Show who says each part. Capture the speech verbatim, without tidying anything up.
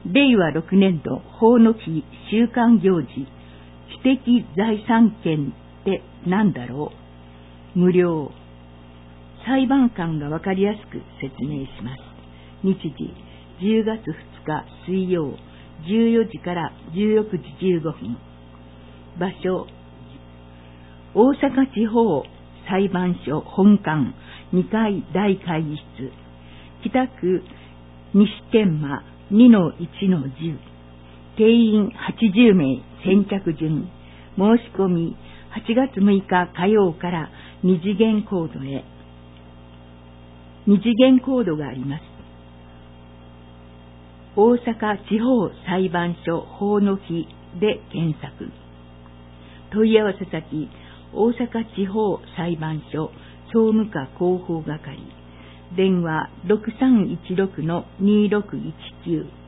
Speaker 1: れいわろくねんど法の日週間行事、知的財産権って何だろう。無料。裁判官がわかりやすく説明します。日時、じゅうがつふつか水曜、じゅうよじからじゅうろくじじゅうごふん。場所、大阪地方裁判所本館にかい大会議室、北区西天満 にのいちのじゅう。定員はちじゅうめい、先着順。申し込みはちがつむいか火曜から二次元コードへ。二次元コードがあります。大阪地方裁判所法の日で検索。問い合わせ先、大阪地方裁判所総務課広報係。電話 ろくさんいちろくのにろくいちきゅう。